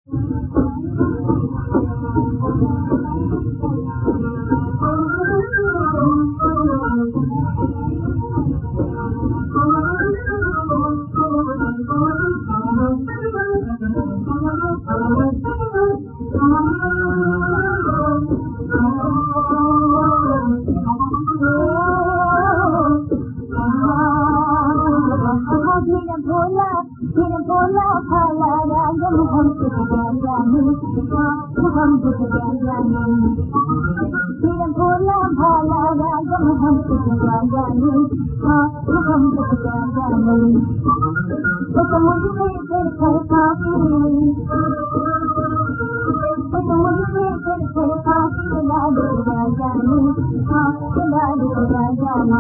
मेरा भोला भाला राजन हम तुझ जाने, हम तुझ जाने। मेरा भोला भाला राजन हम तुझ जाने, हम तुझ जाने। तो मुझसे फिर खाती, तो मुझसे फिर खाती ला दे जाने, ला दे जाने।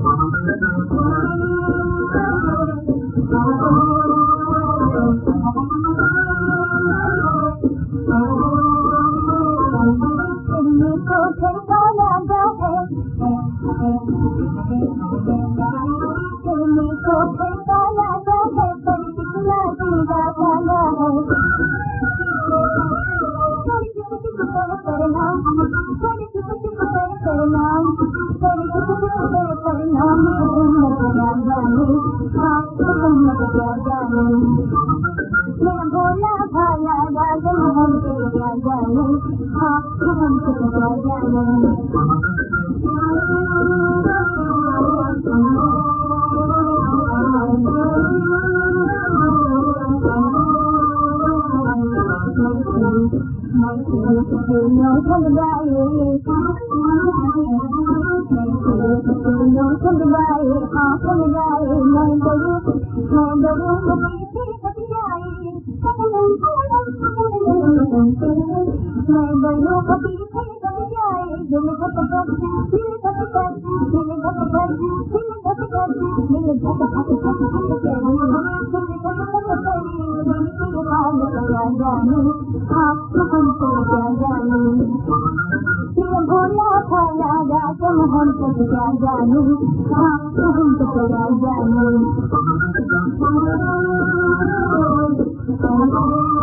दिल्ली को ठेका लागा है, दिल्ली को ठेका लागा है, पर कितना जीरा खाना है। चुप चुप कर प्रणाम, चुप चुप कर प्रणाम, चुप चुप कर प्रणाम। तुम क्या जाने, तुम क्या जाने। मेरा भोला भाला राजन हम तुझ जाने, हम तुझ जाने। नो थक जाए, नो थक जाए, थक जाए। मैं डरूं पीछे थक जाए, मैं डरूं पीछे थक जाए। दिल धक धक, दिल धक धक, दिल धक धक, दिल धक धक, दिल धक धक धक करी, दिल धक धक करी। दिल की हाल क्या जाने, हम तो क्या जाने। मेरा भोला भाला राजन हम तो क्या जाने, हम तो क्या जाने।